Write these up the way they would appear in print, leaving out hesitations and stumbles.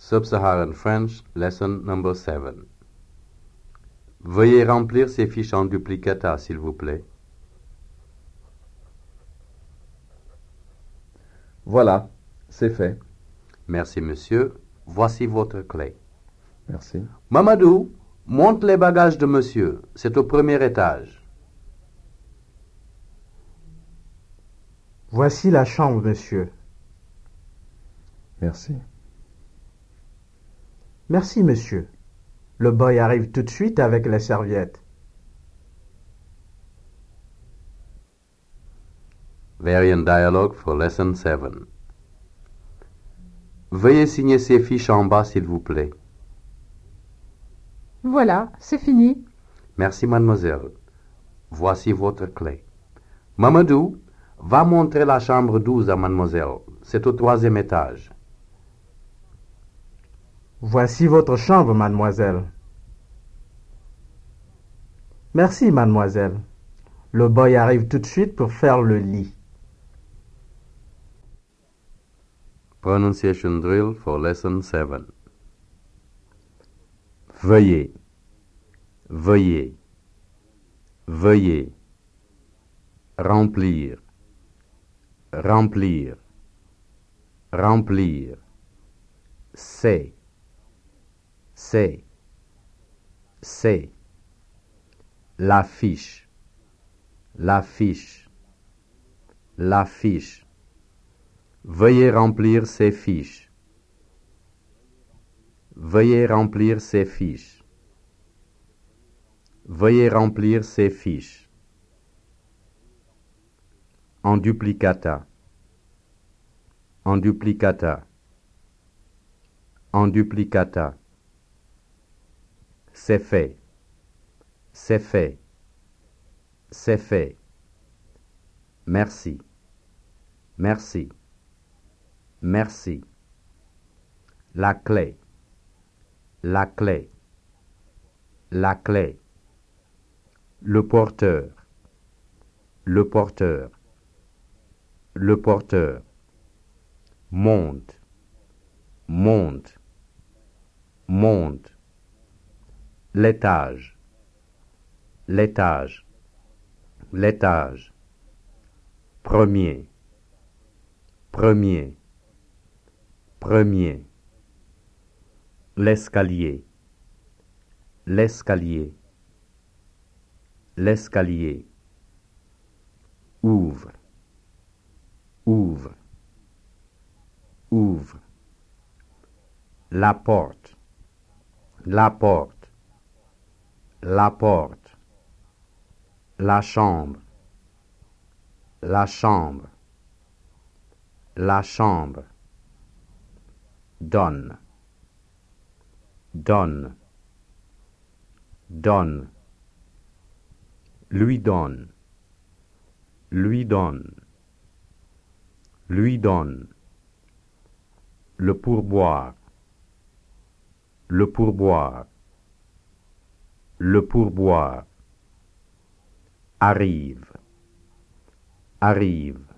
Sub-Saharan French, lesson number 7. Veuillez remplir ces fiches en duplicata, s'il vous plaît. Voilà, c'est fait. Merci, monsieur. Voici votre clé. Merci. Mamadou, monte les bagages de monsieur. C'est au premier étage. Voici la chambre, monsieur. Merci. Merci, monsieur. Le boy arrive tout de suite avec les serviettes. Variant dialogue for lesson 7. Veuillez signer ces fiches en bas, s'il vous plaît. Voilà, c'est fini. Merci, mademoiselle. Voici votre clé. Mamadou, va montrer la chambre 12 à mademoiselle. C'est au 3e étage. Voici votre chambre, mademoiselle. Merci, mademoiselle. Le boy arrive tout de suite pour faire le lit. Pronunciation drill for lesson 7. Veuillez, veuillez, veuillez. Remplir, remplir, remplir. C'est, c'est. L'affiche, l'affiche, l'affiche. Veuillez remplir ces fiches. Veuillez remplir ces fiches. Veuillez remplir ces fiches. En duplicata. En duplicata. En duplicata. C'est fait. C'est fait. C'est fait. Merci. Merci. Merci. La clé. La clé. La clé. Le porteur. Le porteur. Le porteur. Monte. Monte. Monte. L'étage. L'étage. L'étage. Premier. Premier. Premier. L'escalier. L'escalier. L'escalier. Ouvre. Ouvre. Ouvre. La porte. La porte. La porte. La chambre. La chambre. La chambre. Donne. Donne. Donne. Lui donne. Lui donne. Lui donne. Le pourboire. Le pourboire. Le pourboire. Arrive. Arrive.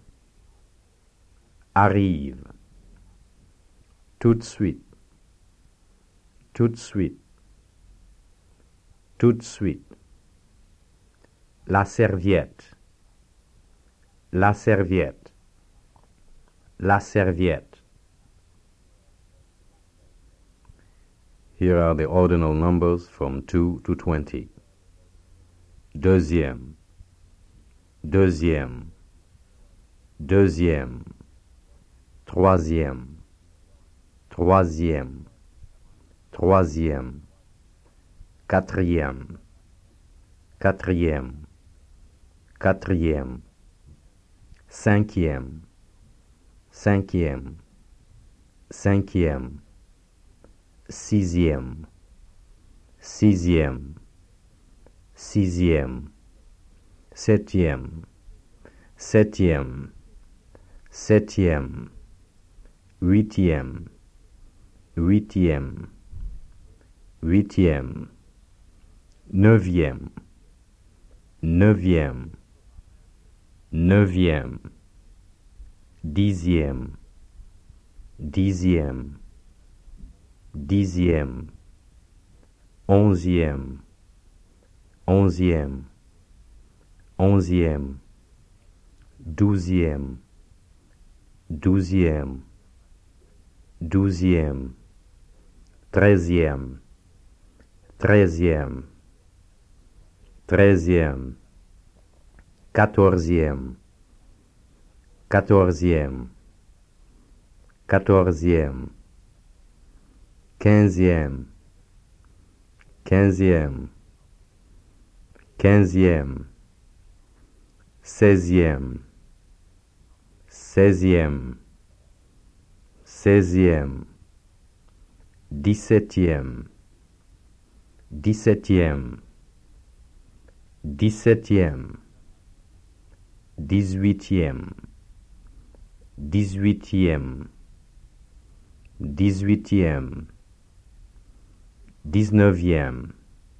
Arrive. Tout de suite. Tout de suite. Tout de suite. La serviette. La serviette. La serviette. Here are the ordinal numbers from 2 to 20. Deuxième. Deuxième. Deuxième. Troisième. Troisième. Troisième. Quatrième. Quatrième. Quatrième. Cinquième. Cinquième. Cinquième. Sixième. Sixième. Sixième. Septième. Septième. Septième. Huitième. Huitième. Huitième. Neuvième. Neuvième. Neuvième. Dixième. Dixième. 10e, 11e, 11e, 11e, 12e, 12e, 12e, 13e, 13e, 13e, 14e, 14e, 14e, 15e, 15e, 15e, 16e, 16e, 16e, 17e, 17e, 17e, 18e, 18e, 18e, 19e,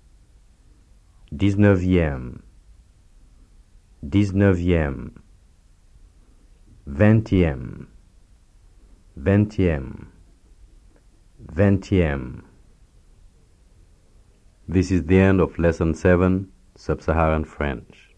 19e, 19e, 20e, 20e, 20e. This is the end of Lesson 7, Sub-Saharan French.